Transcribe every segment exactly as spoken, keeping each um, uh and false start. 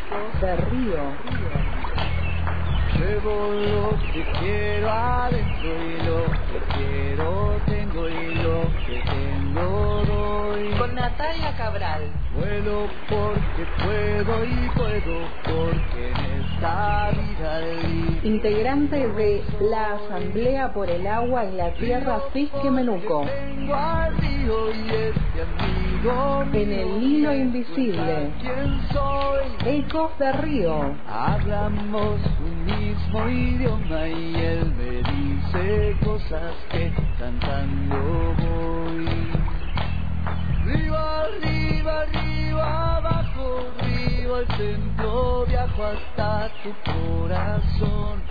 Ecos de río. Llevo lo que quiero adentro y lo que quiero tengo y lo que tengo doy. Con Natalia Cabral. Vuelo porque puedo y puedo porque en esta vida libre. Integrante de la Asamblea por el Agua y la Tierra Fisque Menuco. Tengo al río y este amigo mío. En el hilo invisible. ¿Quién soy? Ecos de río. Hablamos un mismo idioma y él me dice cosas que cantando voy. Arriba, arriba, arriba, abajo, arriba al centro, viajo hasta tu corazón.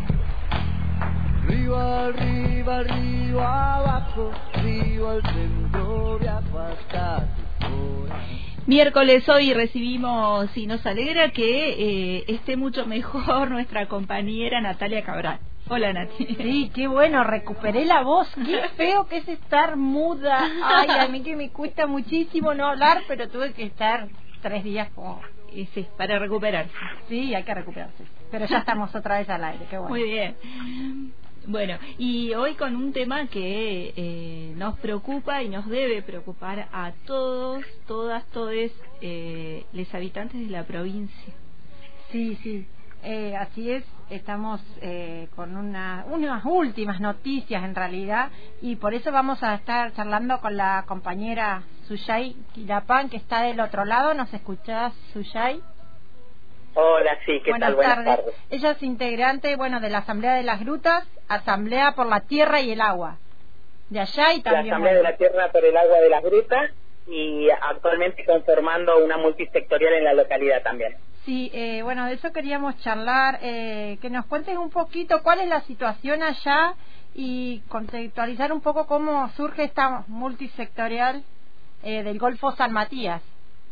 Arriba, arriba, arriba, abajo, arriba al centro, viajo hasta tu corazón. Miércoles hoy recibimos y nos alegra que eh, esté mucho mejor nuestra compañera Natalia Cabral. Hola, Nati. Sí, qué bueno, recuperé la voz. Qué feo que es estar muda. Ay, a mí que me cuesta muchísimo no hablar, pero tuve que estar tres días como... Y sí, para recuperarse. Sí, hay que recuperarse. Pero ya estamos otra vez al aire, qué bueno. Muy bien. Bueno, y hoy con un tema que eh, nos preocupa y nos debe preocupar a todos, todas, todes, eh, los habitantes de la provincia. Sí, sí, eh, así es. Estamos eh, con una, unas últimas noticias en realidad, y por eso vamos a estar charlando con la compañera Suyay Quilapán, que está del otro lado. ¿Nos escuchás, Suyay? Hola, sí, ¿qué Buenas tal? Buenas tardes. tardes. Ella es integrante, bueno, de la Asamblea de las Grutas, Asamblea por la Tierra y el Agua. De allá y también... La Asamblea bueno, de la Tierra por el Agua de las Grutas, y actualmente conformando una multisectorial en la localidad también. Sí, eh, bueno, de eso queríamos charlar, eh, que nos cuentes un poquito cuál es la situación allá y contextualizar un poco cómo surge esta multisectorial eh, del Golfo San Matías.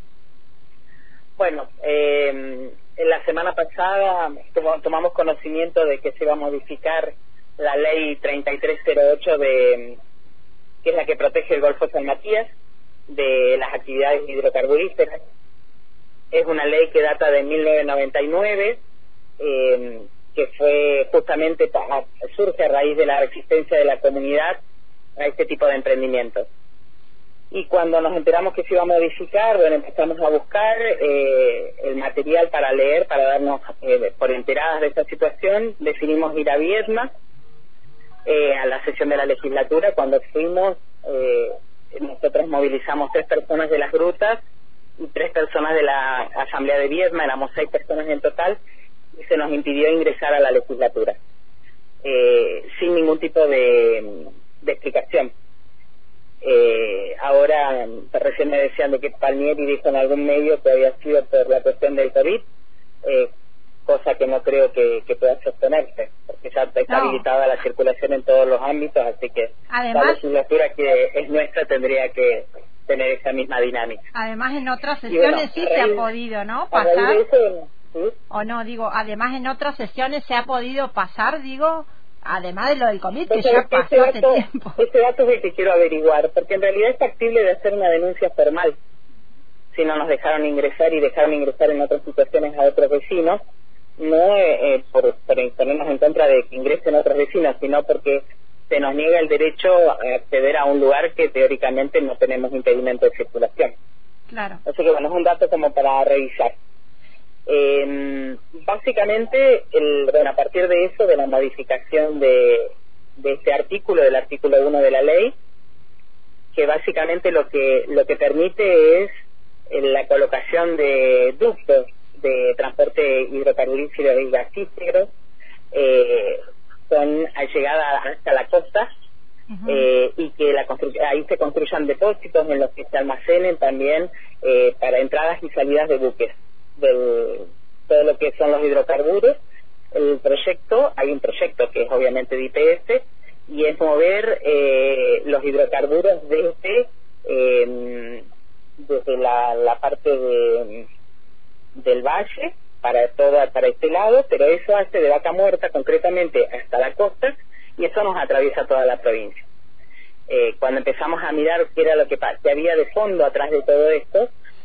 Bueno, eh, en la semana pasada tom- tomamos conocimiento de que se iba a modificar la ley treinta y tres cero ocho, de, que es la que protege el Golfo San Matías de las actividades hidrocarburíferas. Es una ley que data de mil novecientos noventa y nueve, eh, que fue justamente, para, surge a raíz de la resistencia de la comunidad a este tipo de emprendimientos. Y cuando nos enteramos que se iba a modificar, bueno, empezamos a buscar eh, el material para leer, para darnos eh, por enteradas de esta situación. Decidimos ir a Viedma, eh, a la sesión de la legislatura. Cuando fuimos, eh, nosotros movilizamos tres personas de las grutas y tres personas de la Asamblea de Viedma, éramos seis personas en total, y se nos impidió ingresar a la legislatura, eh, sin ningún tipo de, de explicación. Eh, ahora, recién me decían de que Palmieri dijo en algún medio que había sido por la cuestión del COVID, eh, cosa que no creo que, que pueda sostenerse, porque ya está No. habilitada la circulación en todos los ámbitos, así que Además- la legislatura que es nuestra tendría que tener esa misma dinámica. Además, en otras Y bueno, sesiones sí a se ha raíz- podido, ¿no? a raíz Pasar. de eso, ¿sí? O no, digo, además en otras sesiones se ha podido pasar, digo, además de lo del COVID, que Vos ya sabés que pasó ese hace dato, tiempo. ese dato es el que quiero averiguar, porque en realidad es factible de hacer una denuncia formal si no nos dejaron ingresar y dejaron ingresar en otras situaciones a otros vecinos, no eh, eh, por, por ponernos en contra de que ingresen otros vecinos, sino porque se nos niega el derecho a acceder a un lugar que teóricamente no tenemos impedimento de circulación. Claro. Así que bueno, es un dato como para revisar. Eh, básicamente, el, bueno, a partir de eso, de la modificación de, de este artículo, del artículo uno de la ley, que básicamente lo que lo que permite es eh, la colocación de ductos de transporte hidrocarburífero y gasífero eh, con llegada hasta la costa, Uh-huh. eh, y que la constru- ahí se construyan depósitos en los que se almacenen también eh, para entradas y salidas de buques, del todo lo que son los hidrocarburos. El proyecto, hay un proyecto que es obviamente de I P F, y es mover eh, los hidrocarburos desde eh, desde la, la parte de, del valle para toda para este lado, pero eso hace de Vaca Muerta concretamente hasta la costa, y eso nos atraviesa toda la provincia. Eh, cuando empezamos a mirar qué era lo que, que había de fondo atrás de todo esto,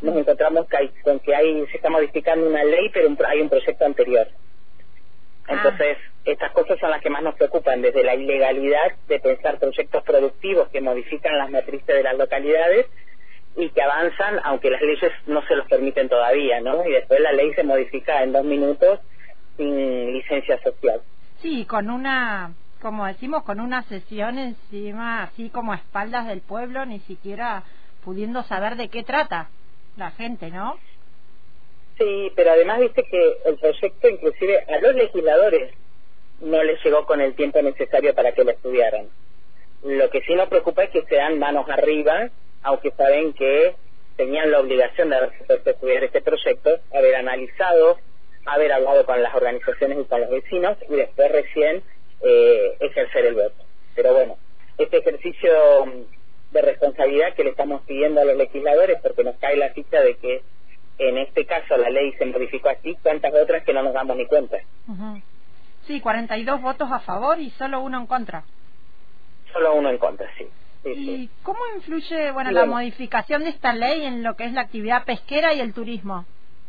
nos encontramos que hay, con que hay, se está modificando una ley, pero un, hay un proyecto anterior. Entonces, ah. estas cosas son las que más nos preocupan, desde la ilegalidad de pensar proyectos productivos que modifican las matrices de las localidades y que avanzan, aunque las leyes no se los permiten todavía, ¿no? Y después la ley se modifica en dos minutos sin licencia social. Sí, con una, como decimos, con una sesión encima, así como a espaldas del pueblo, ni siquiera pudiendo saber de qué trata la gente, ¿no? Sí, pero además viste que el proyecto inclusive a los legisladores no les llegó con el tiempo necesario para que lo estudiaran. Lo que sí nos preocupa es que sean manos arriba, aunque saben que tenían la obligación de haber estudiar este proyecto, haber analizado, haber hablado con las organizaciones y con los vecinos y después recién eh, ejercer el voto. Pero bueno, este ejercicio de responsabilidad que le estamos pidiendo a los legisladores, porque nos cae la ficha de que en este caso la ley se modificó así, cuántas otras que no nos damos ni cuenta. Uh-huh. Sí, cuarenta y dos votos a favor y solo uno en contra. Solo uno en contra, sí. sí ¿Y sí. cómo influye, bueno, sí, la bueno. modificación de esta ley en lo que es la actividad pesquera y el turismo?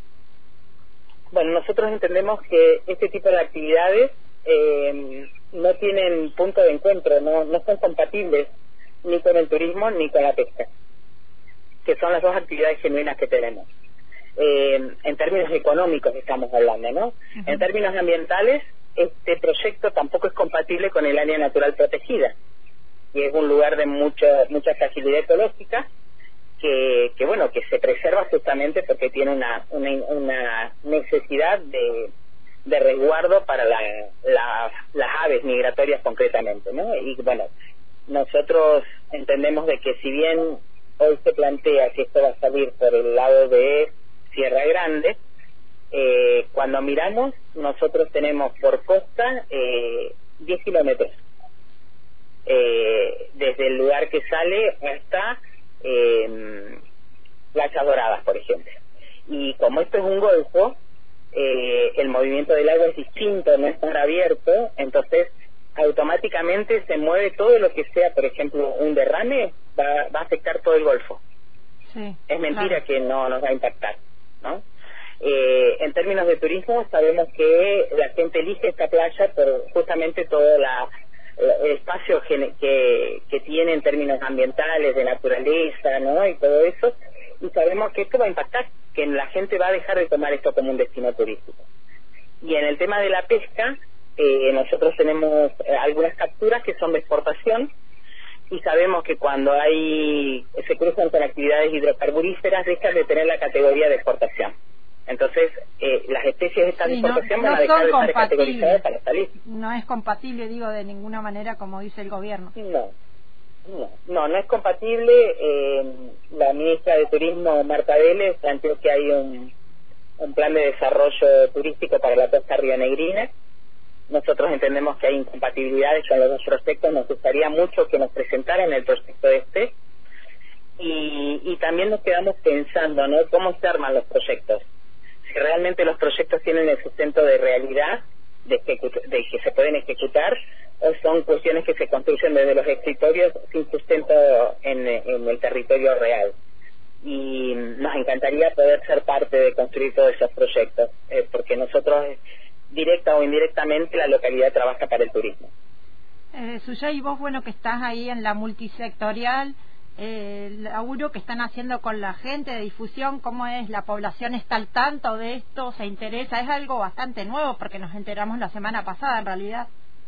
Bueno, nosotros entendemos que este tipo de actividades eh, no tienen punto de encuentro, no, no son compatibles ni con el turismo ni con la pesca, que son las dos actividades genuinas que tenemos. Eh, en términos económicos estamos hablando, ¿no? Uh-huh. En términos ambientales, este proyecto tampoco es compatible con el área natural protegida, y es un lugar de mucha mucha fragilidad ecológica que, que bueno, que se preserva justamente porque tiene una una, una necesidad de, de resguardo para la, la, las aves migratorias concretamente, ¿no? Y bueno, nosotros entendemos de que si bien hoy se plantea que esto va a salir por el lado de Sierra Grande, eh, cuando miramos, nosotros tenemos por costa eh, diez kilómetros, eh, desde el lugar que sale hasta eh, Playas Doradas, por ejemplo. Y como esto es un golfo, eh, el movimiento del agua es distinto, no es tan abierto, entonces automáticamente se mueve todo lo que sea, por ejemplo, un derrame, va, va a afectar todo el golfo. Sí, es mentira, claro, que no nos va a impactar, ¿no? Eh, en términos de turismo, sabemos que la gente elige esta playa por justamente todo la, el espacio que, que, que tiene en términos ambientales, de naturaleza, ¿no? Y todo eso, y sabemos que esto va a impactar, que la gente va a dejar de tomar esto como un destino turístico. Y en el tema de la pesca, eh, nosotros tenemos eh, algunas capturas que son de exportación, y sabemos que cuando hay se cruzan con actividades hidrocarburíferas dejan de tener la categoría de exportación. Entonces, eh, las especies estas sí, de exportación no, van no a dejar de son estar categorizadas para salir. No es compatible, digo, de ninguna manera, como dice el gobierno. No, no, no, no es compatible. Eh, la ministra de Turismo, Marta Vélez, planteó que hay un, un plan de desarrollo turístico para la costa rionegrina. Nosotros entendemos que hay incompatibilidades con los dos proyectos, nos gustaría mucho que nos presentaran el proyecto este, y, y también nos quedamos pensando, ¿no?, cómo se arman los proyectos, si realmente los proyectos tienen el sustento de realidad, de, de que se pueden ejecutar, o son cuestiones que se construyen desde los escritorios sin sustento en, en el territorio real. Y nos encantaría poder ser parte de construir todos esos proyectos, eh, porque nosotros, directa o indirectamente, la localidad trabaja para el turismo. Eh, Suyay, vos, bueno, que estás ahí en la multisectorial, eh, el laburo que están haciendo con la gente de difusión, ¿cómo es? ¿La población está al tanto de esto? ¿Se interesa? Es algo bastante nuevo porque nos enteramos la semana pasada, en realidad.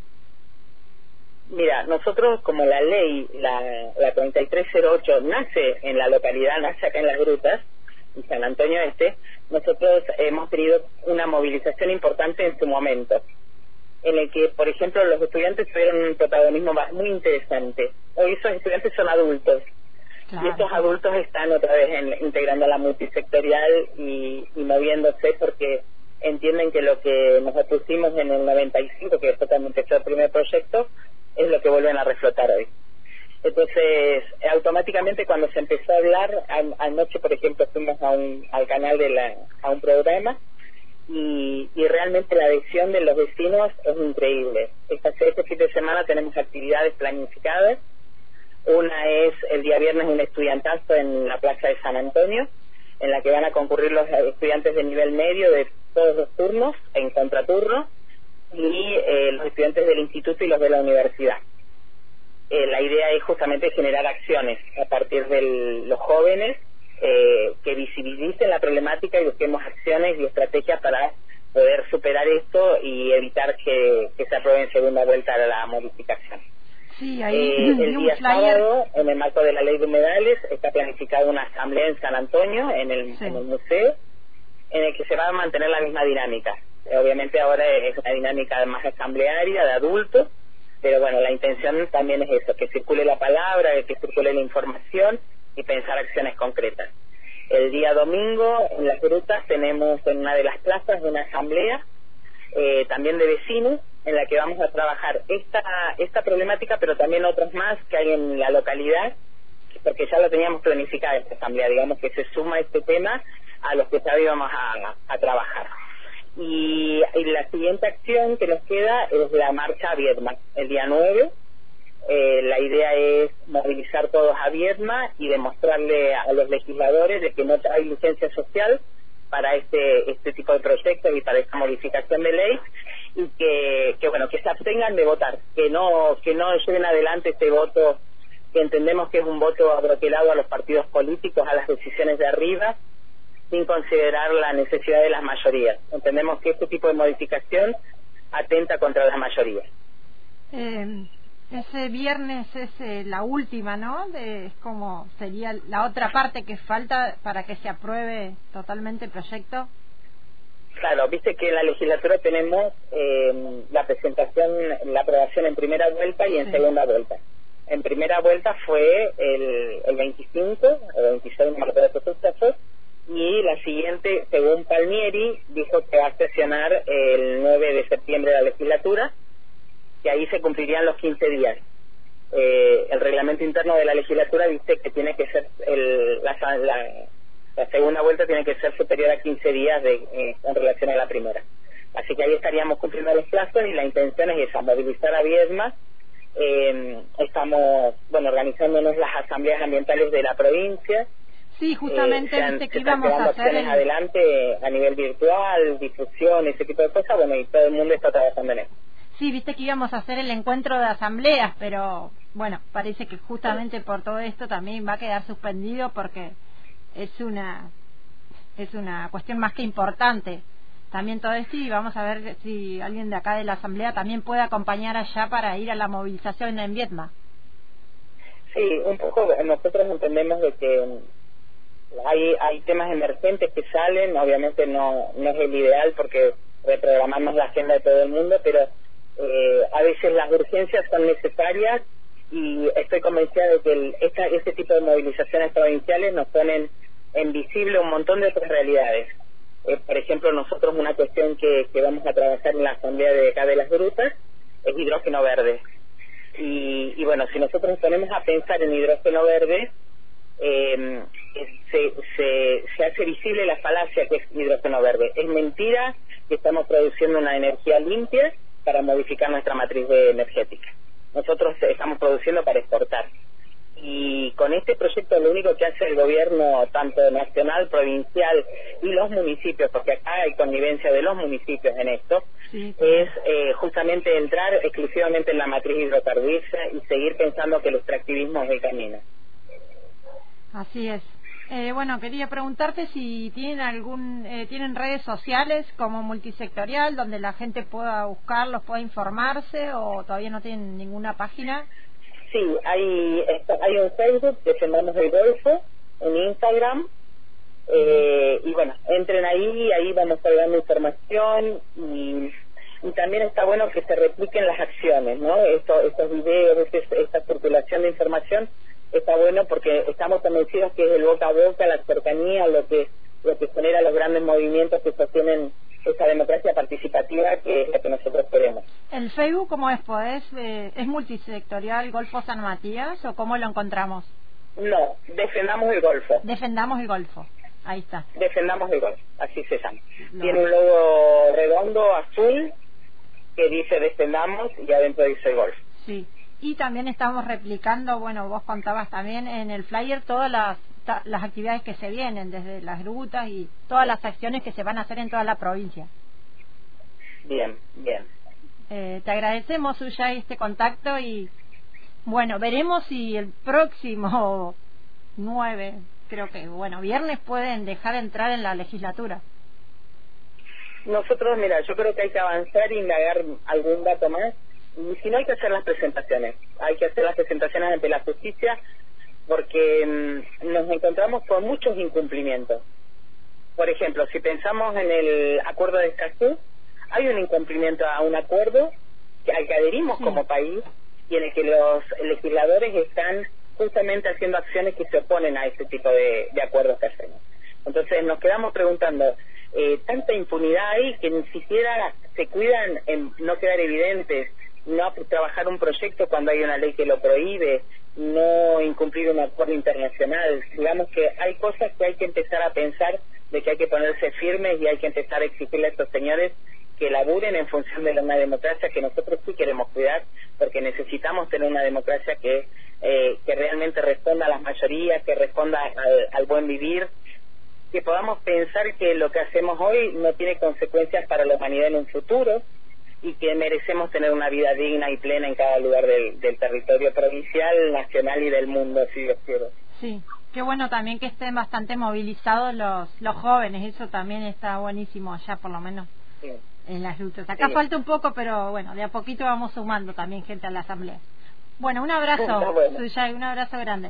Mira, nosotros, como la ley, la, la treinta y tres cero ocho, nace en la localidad, nace acá en Las Grutas, en San Antonio Este, nosotros hemos tenido una movilización importante en su momento, en el que, por ejemplo, los estudiantes tuvieron un protagonismo muy interesante. Hoy esos estudiantes son adultos, claro, y estos adultos están otra vez en, integrando la multisectorial y, y moviéndose porque entienden que lo que nos opusimos en el noventa y cinco, que fue cuando empezó el primer proyecto, es lo que vuelven a reflotar hoy. Entonces, automáticamente cuando se empezó a hablar, a, anoche, por ejemplo, fuimos a un, al canal de la, a un programa, y, y realmente la adhesión de los vecinos es increíble. Esta, este fin de semana tenemos actividades planificadas. Una es el día viernes un estudiantazo en la plaza de San Antonio, en la que van a concurrir los estudiantes de nivel medio de todos los turnos, en contraturno, y eh, los estudiantes del instituto y los de la universidad. Eh, la idea es justamente generar acciones a partir de los jóvenes eh, que visibilicen la problemática y busquemos acciones y estrategias para poder superar esto y evitar que, que se apruebe en segunda vuelta la modificación. Sí, ahí eh, el día flyer. sábado, en el marco de la ley de humedales, está planificada una asamblea en San Antonio, en el, sí. en el museo, en el que se va a mantener la misma dinámica. Obviamente ahora es una dinámica más asamblearia, de adultos, pero bueno, la intención también es eso, que circule la palabra, que circule la información y pensar acciones concretas. El día domingo, en las grutas, tenemos en una de las plazas una asamblea, eh, también de vecinos, en la que vamos a trabajar esta esta problemática, pero también otras más que hay en la localidad, porque ya lo teníamos planificada esta asamblea, digamos que se suma este tema a los que ya íbamos a, a trabajar. Y, y la siguiente acción que nos queda es la marcha a Viedma, el día nueve. Eh, la idea es movilizar todos a Viedma y demostrarle a los legisladores de que no hay licencia social para este este tipo de proyectos y para esta modificación de ley, y que, que bueno, que se abstengan de votar, que no que no lleven adelante este voto, que entendemos que es un voto abroquelado a los partidos políticos, a las decisiones de arriba, sin considerar la necesidad de las mayorías. Entendemos que este tipo de modificación atenta contra las mayorías. Eh, ese viernes es eh, la última, ¿no? De, es como sería la otra parte que falta para que se apruebe totalmente el proyecto. Claro, viste que en la legislatura tenemos eh, la presentación, la aprobación en primera vuelta y en sí. segunda vuelta. En primera vuelta fue el, el veinticinco o veintiséis, no me acuerdo qué fecha fue, y la siguiente, según Palmieri, dijo que va a sesionar el nueve de septiembre de la legislatura, que ahí se cumplirían los quince días. Eh, el reglamento interno de la legislatura dice que tiene que ser el, la, la, la segunda vuelta tiene que ser superior a quince días de, eh, en relación a la primera. Así que ahí estaríamos cumpliendo los plazos y la intención es esa, movilizar a Viedma. Eh, estamos, bueno, organizándonos las asambleas ambientales de la provincia. Sí, justamente, eh, viste que íbamos a hacer el... adelante a nivel virtual, difusión, ese tipo de cosas, bueno, y todo el mundo está trabajando en eso. Sí, viste que íbamos a hacer el encuentro de asambleas, pero bueno, parece que justamente por todo esto también va a quedar suspendido porque es una es una cuestión más que importante también todo esto, y vamos a ver si alguien de acá de la asamblea también puede acompañar allá para ir a la movilización en Viedma. Sí, un poco nosotros entendemos de que hay hay temas emergentes que salen, obviamente no no es el ideal porque reprogramamos la agenda de todo el mundo, pero eh, a veces las urgencias son necesarias y estoy convencida de que el, esta, este tipo de movilizaciones provinciales nos ponen en visible un montón de otras realidades. Eh, por ejemplo, nosotros una cuestión que, que vamos a trabajar en la asamblea de acá de las grutas es hidrógeno verde. Y, y bueno, si nosotros nos ponemos a pensar en hidrógeno verde, eh, se, se, se hace visible la falacia que es hidrógeno verde. Es mentira que estamos produciendo una energía limpia para modificar nuestra matriz energética. Nosotros estamos produciendo para exportar. Y con este proyecto lo único que hace el gobierno, tanto nacional, provincial y los municipios, porque acá hay connivencia de los municipios en esto, sí, es eh, justamente entrar exclusivamente en la matriz hidrocarburífera y seguir pensando que el extractivismo es el camino. Así es. Eh, bueno, quería preguntarte si tienen algún eh, tienen redes sociales como Multisectorial donde la gente pueda buscarlos, pueda informarse, o todavía no tienen ninguna página. Sí, hay hay un Facebook, Defendamos el Golfo, en Instagram, eh, y bueno, entren ahí, ahí vamos a dar información, y, y también está bueno que se repliquen las acciones, ¿no? Esto, estos videos, este, esta circulación de información está bueno porque estamos convencidos que es el boca a boca, la cercanía, lo que lo que genera los grandes movimientos que sostienen esa democracia participativa que es la que nosotros queremos. ¿El Facebook cómo es? ¿Podés, eh, ¿Es Multisectorial Golfo San Matías o cómo lo encontramos? No, Defendamos el Golfo. Defendamos el Golfo, ahí está. Defendamos el Golfo, así se llama. No. Tiene un logo redondo, azul, que dice Defendamos y adentro dice el Golfo. Sí. Y también estamos replicando, bueno, vos contabas también en el flyer todas las ta, las actividades que se vienen, desde las grutas y todas las acciones que se van a hacer en toda la provincia. Bien, bien. Eh, te agradecemos, Suyay, este contacto y bueno, veremos si el próximo nueve, creo que, bueno, viernes pueden dejar entrar en la legislatura. Nosotros, mira, yo creo que hay que avanzar e indagar algún dato más. Y si no, hay que hacer las presentaciones. Hay que hacer las presentaciones ante la justicia porque mmm, nos encontramos con muchos incumplimientos. Por ejemplo, si pensamos en el acuerdo de Escazú, hay un incumplimiento a un acuerdo que, al que adherimos sí. como país y en el que los legisladores están justamente haciendo acciones que se oponen a este tipo de, de acuerdos que hacemos. Entonces nos quedamos preguntando, eh, tanta impunidad hay que ni siquiera se cuidan en no quedar evidentes, no trabajar un proyecto cuando hay una ley que lo prohíbe, no incumplir un acuerdo internacional. Digamos que hay cosas que hay que empezar a pensar de que hay que ponerse firmes y hay que empezar a exigirle a estos señores que laburen en función de una democracia que nosotros sí queremos cuidar, porque necesitamos tener una democracia que eh, que realmente responda a las mayorías, que responda al, al buen vivir, que podamos pensar que lo que hacemos hoy no tiene consecuencias para la humanidad en un futuro y que merecemos tener una vida digna y plena en cada lugar del, del territorio provincial, nacional y del mundo, si Dios quiere. Sí, qué bueno también que estén bastante movilizados los los jóvenes, eso también está buenísimo allá por lo menos. Sí. En las lutas. Acá sí. falta un poco, pero bueno, de a poquito vamos sumando también gente a la asamblea. Bueno, un abrazo, bueno. Suyay, un abrazo grande.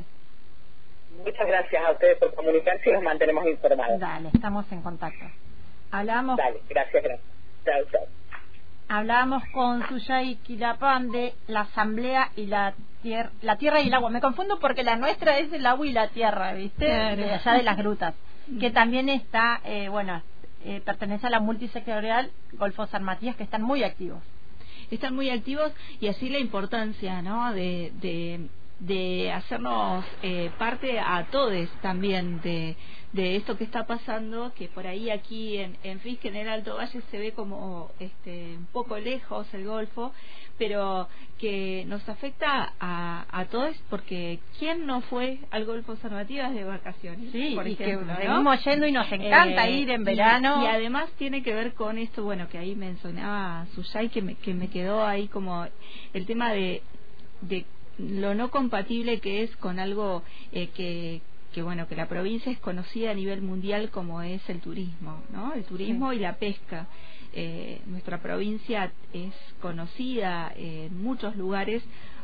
Muchas gracias a ustedes por comunicarse y los mantenemos informados. Dale, estamos en contacto. Hablamos. Dale, gracias, gracias. Chao, chao. Hablamos con Suyay Quilapán de la asamblea y la tierra, la tierra y el agua. Me confundo porque la nuestra es el agua y la tierra, ¿viste? Claro. De allá de las grutas, que también está, eh, bueno. Eh, pertenece a la multisectorial Golfo San Matías, que están muy activos. Están muy activos y así la importancia, ¿no? De, de, de hacernos eh, parte a todos también de, de esto que está pasando, que por ahí aquí en, en Fisque, en el Alto Valle, se ve como este, un poco lejos el Golfo, pero que nos afecta a, a todos, porque ¿quién no fue al Golfo San Matías de vacaciones? Sí, por y ejemplo, que ¿no? venimos yendo y nos encanta eh, ir en verano. Y, y además tiene que ver con esto, bueno, que ahí mencionaba Suyay, que me, que me quedó ahí como el tema de, de lo no compatible que es con algo eh, que que bueno, que la provincia es conocida a nivel mundial como es el turismo, ¿no? El turismo sí. y la pesca. Eh, nuestra provincia es conocida en muchos lugares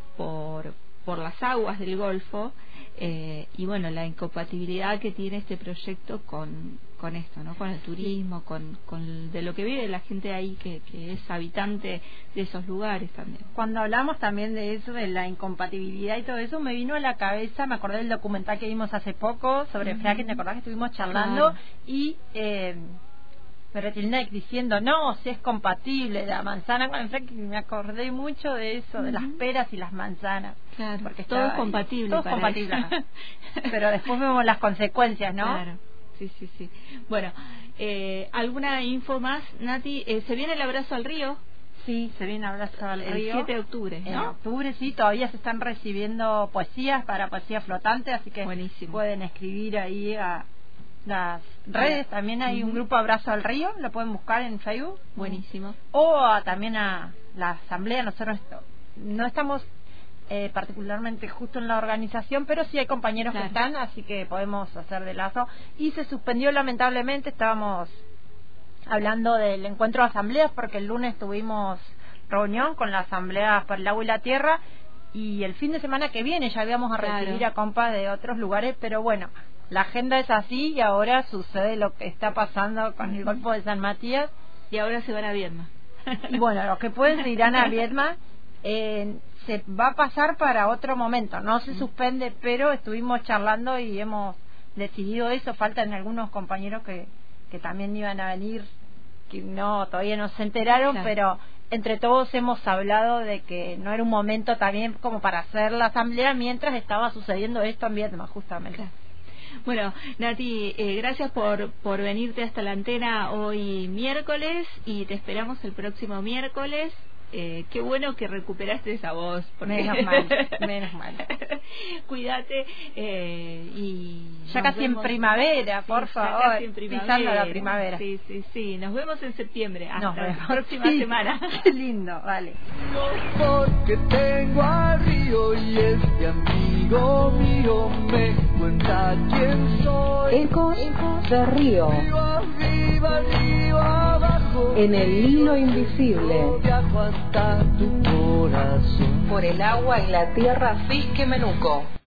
por por las aguas del Golfo eh, y bueno, la incompatibilidad que tiene este proyecto con con esto, ¿no? Con el turismo, con, con de lo que vive la gente ahí que, que es habitante de esos lugares también. Cuando hablamos también de eso, de la incompatibilidad y todo eso, me vino a la cabeza, me acordé del documental que vimos hace poco sobre uh-huh. fracking, ¿te acordás que estuvimos charlando? Claro. Y eh, Berretilneck diciendo, no, si es compatible la manzana con el fracking, me acordé mucho de eso, uh-huh. de las peras y las manzanas. Claro, porque todo es compatible. Todo es compatible. Pero después vemos las consecuencias, ¿no? Claro. Sí, sí, sí. Bueno, eh, ¿alguna info más, Nati? Eh, ¿Se viene el abrazo al río? Sí, se viene el abrazo al el río. El siete de octubre, ¿no? En octubre, sí, todavía se están recibiendo poesías para poesía flotante, así que buenísimo. Pueden escribir ahí a las redes. También hay uh-huh. un grupo Abrazo al Río, lo pueden buscar en Facebook. Buenísimo. O a, también a la asamblea. Nosotros no estamos Eh, particularmente justo en la organización, pero sí hay compañeros claro. que están, así que podemos hacer de lazo. Y se suspendió lamentablemente, estábamos hablando del encuentro de asambleas porque el lunes tuvimos reunión con la asamblea por el agua y la tierra y el fin de semana que viene ya íbamos a recibir claro. a compas de otros lugares, pero bueno, la agenda es así y ahora sucede lo que está pasando con el Golfo de San Matías y ahora se van a Viedma. Y bueno, los que pueden se irán a Viedma. Eh, se va a pasar para otro momento, no se suspende, pero estuvimos charlando y hemos decidido eso. Faltan algunos compañeros que, que también iban a venir, que no todavía no se enteraron, claro. pero entre todos hemos hablado de que no era un momento también como para hacer la asamblea mientras estaba sucediendo esto en Vietnam, justamente. Claro. Bueno, Nati, eh, gracias por, por venirte hasta la antena hoy miércoles y te esperamos el próximo miércoles eh, qué bueno que recuperaste esa voz. Porque... Menos mal, menos mal. Cuídate eh, y... Ya casi vemos... en primavera, por sí, favor, casi en primavera. Pisando la primavera. Sí, sí, sí. Nos vemos en septiembre. Hasta Nos vemos. la próxima sí. semana. Qué lindo, vale. Porque tengo al río y este amigo mío me cuenta quién soy. Ecos de Río. Arriba, arriba, arriba, abajo. En el hilo invisible. Viajo hasta tu corazón. Por el agua y la tierra Fisque Menuco.